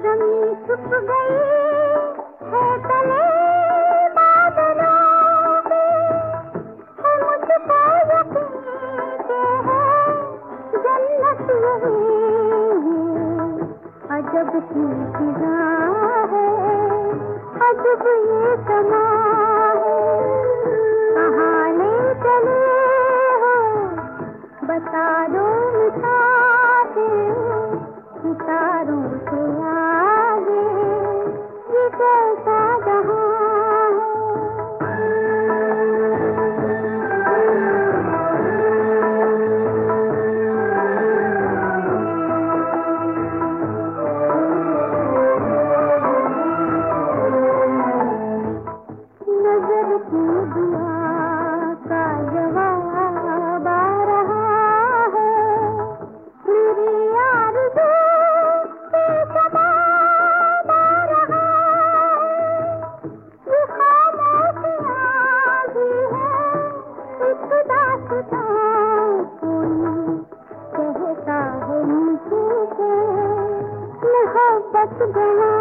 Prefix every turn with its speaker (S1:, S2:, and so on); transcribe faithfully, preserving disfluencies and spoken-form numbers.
S1: जमीन छुप गई है तले बादलों में, है मुझको यकीन के है जन्नत यही। अजब की फिजा है, अजब ये समा है, कहाँ ले चले हो बता दो मुसाफिर, सितारों से आगे ये कैसा जहां नजर की दुआ का जवाब आ रहा है, मेरी आरज़ू के जवाब आ रहा है। ये खामोशियाँ भी है एक दास्तां, कोई कहता है नीचे से मोहब्बत गया